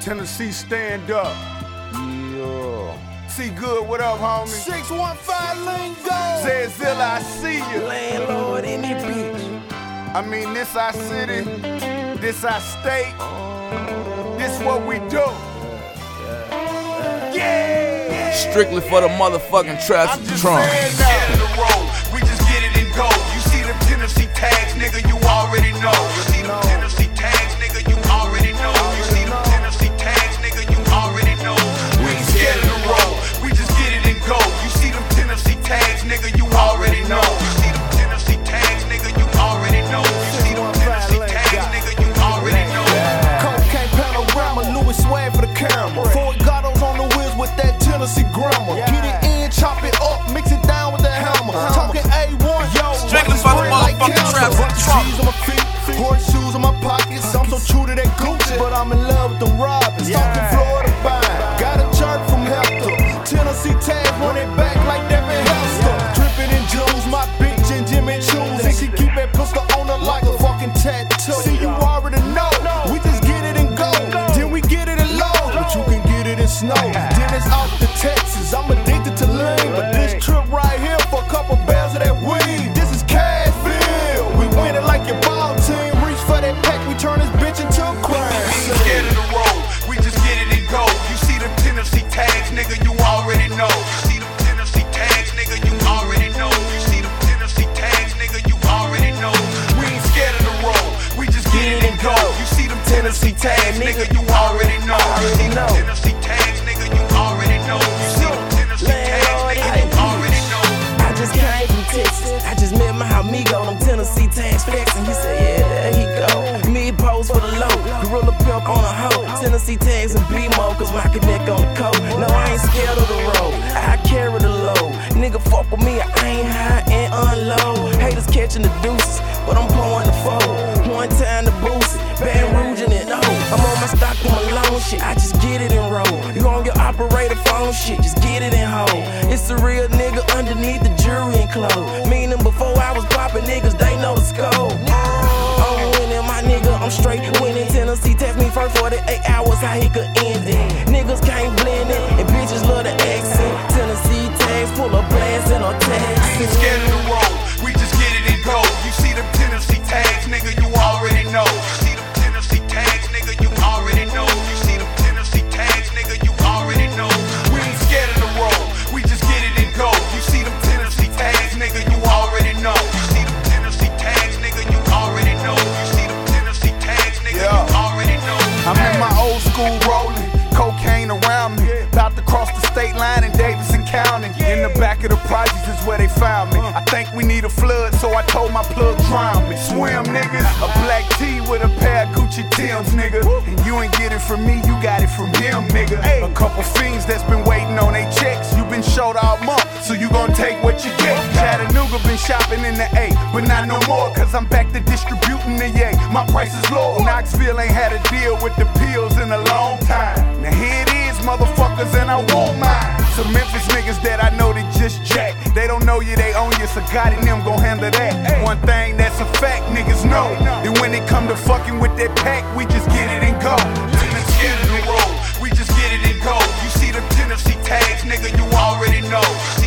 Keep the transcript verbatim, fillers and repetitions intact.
Tennessee stand up. Yeah. See good, what up, homie? six one five Lingo. Zedzilla, I see you. Landlord in this bitch. I mean, this our city, this our state, this what we do. Yeah! Strictly for the motherfucking traffic Trump. Get in the road, we just get it and go. You see them Tennessee tags, nigga, you already know. You see them Tennessee tags, nigga, you already know. You see them Tennessee tags, nigga, you already know. We ain't scared of the road, we just get it and go. You see them Tennessee tags, nigga, you already know. You see them Tennessee tags, nigga, you already know. You see them Tennessee tags, nigga, you already know. Cocaine panorama, Louis swag for the camera. Four Gatos on the wheels with that Tennessee grammar. Get it in, chop it up, mix it down with the hammer. Talking A one, yo, Strictly for the motherfucking traffic G's on my feet, horseshoes in my pockets. I'm so true to that Gucci, but I'm in love with them Robins. Talking Florida fine, got a jerk from Hector. Tennessee tags run it back like Devin Hester. Dripping in jewels, my bitch in Jimmy Choo's, and she keep that pistol on her like a fucking tattoo. See, you already know, we just get it and go. Then we get it in low, but you can get it in snow. Then it's out to Texas, I'm addicted to lean, but this trip right here for a couple barrels of that weed. This is Cashville, we win it like your ball team. Reach for that pack, we turn this bitch into a crime. We ain't scared of the road, we just get it and go. You see them Tennessee tags, nigga, you already know. You see them Tennessee tags, nigga, you already know. You see them Tennessee tags, nigga, you already know. We ain't scared of the road, we just get it and go. You see them Tennessee tags, nigga, you already know. You see them Tennessee tags, nigga, you already know. You see them Tennessee tags, nigga, you already know. I just came from Texas, I just met my amigo, them Tennessee tags flexing. He said, yeah, there he go. Me pose for the low, gorilla pimp on a hoe. Tennessee tags and B-Mo, cause my connect on the coat. No, I ain't scared of the road, I carry the load. Nigga fuck with me, I ain't high and unload. Haters catching the deuces, but I'm pouring the fold. One time to boost it, Baton Rouge in it, no. I'm on my Stockton Malone shit, I just get it and roll. You on your operator phone shit, just get it and hold. It's a real nigga underneath the jewelry and clothes. Meaning before I was popping niggas, they know the scope. I'm winning, my nigga, I'm straight winning. Tennessee text me for forty-eight hours, how he could end it. Niggas can't blend it, and bitches love the accent. Tennessee tags full of blast and our tags. We ain't scared of the road, we just get it and go. You see them Tennessee tags, nigga, you already know. You see them Tennessee tags, nigga, you already know. You see them Tennessee tags, nigga, you already know. We ain't scared of the road, we just get it and go. You see them Tennessee tags, nigga, you already know. You see them Tennessee tags, nigga, you already know. You see them Tennessee tags, nigga, you already know. I'm in my old school rolling, cocaine around me. About to cross the state line in Davidson County. In the back of the projects is where they found me. I think we need a flood, so I told my plug drown me. Swim, niggas, a black tee with a pair of Gucci Timbs, nigga. And you ain't get it from me, you got it from him, nigga. A couple fiends that's been waiting on they checks. You been short all month, so you gon' take what you get. Chattanooga been shopping in the A, but not no more, cause I'm back to distributing the yay. My price is low. Knoxville ain't had a deal with the pills in a long time. Now here it is, motherfuckers, and I won't mind. Some Memphis niggas that I know they just jack. They don't know you, they own you, so God and them gon' handle that. One thing that's a fact, niggas know that when it come to fucking with that pack, we just get it and go. We ain't scared of the road, we just get it and go. You see them Tennessee tags, nigga, you already know.